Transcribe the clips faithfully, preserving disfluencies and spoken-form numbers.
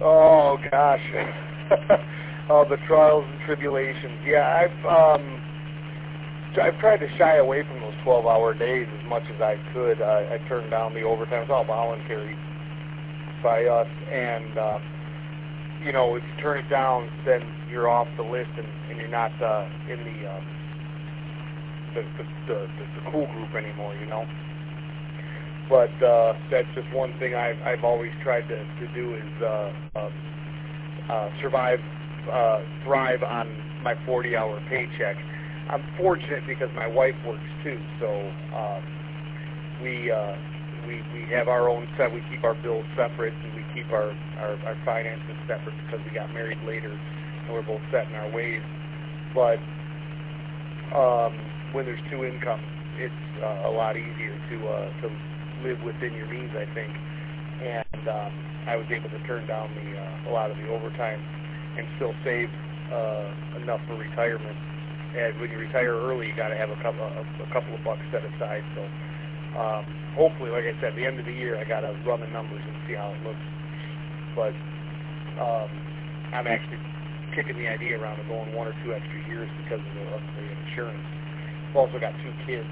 Oh gosh, oh the trials and tribulations. Yeah, I've um, I've tried to shy away from those twelve-hour days as much as I could. Uh, I turned down the overtime. It was all voluntary by us, and uh, you know, if you turn it down, then you're off the list, and, and you're not uh, in the, uh, the, the, the the the cool group anymore. You know. But uh, that's just one thing I've, I've always tried to, to do is uh, uh, uh, survive, uh, thrive on my forty-hour paycheck. I'm fortunate because my wife works too, so uh, we, uh, we we have our own set. We keep our bills separate, and we keep our, our, our finances separate because we got married later, and we're both set in our ways. But um, when there's two incomes, it's uh, a lot easier to uh, to live within your means, I think, and um, I was able to turn down the uh, a lot of the overtime and still save uh, enough for retirement. And when you retire early, you got to have a couple a, a couple of bucks set aside. So um, hopefully, like I said, at the end of the year, I got to run the numbers and see how it looks. But um, I'm actually kicking the idea around of going one or two extra years because of the, of the insurance. I've also got two kids.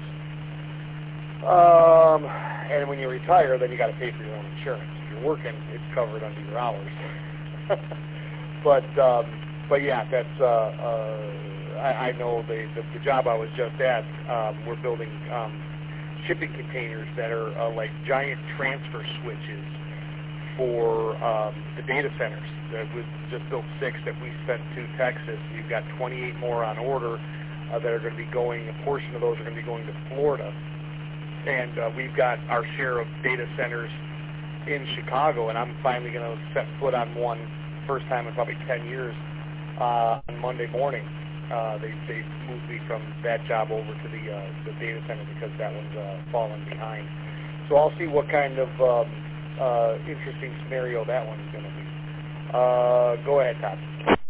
Um, and when you retire, then you got to pay for your own insurance. If you're working, it's covered under your hours. but um, but yeah, that's uh, uh, I, I know the, the the job I was just at. Um, we're building um, shipping containers that are uh, like giant transfer switches for um, the data centers. Uh, we just built six that we sent to Texas. We've got twenty-eight more on order uh, that are going to be going. A portion of those are going to be going to Florida. And uh, we've got our share of data centers in Chicago, and I'm finally going to set foot on one, first time in probably ten years, uh, on Monday morning. Uh, they they moved me from that job over to the uh, the data center because that one's uh, fallen behind. So I'll see what kind of um, uh, interesting scenario that one is going to be. Uh, go ahead, Todd.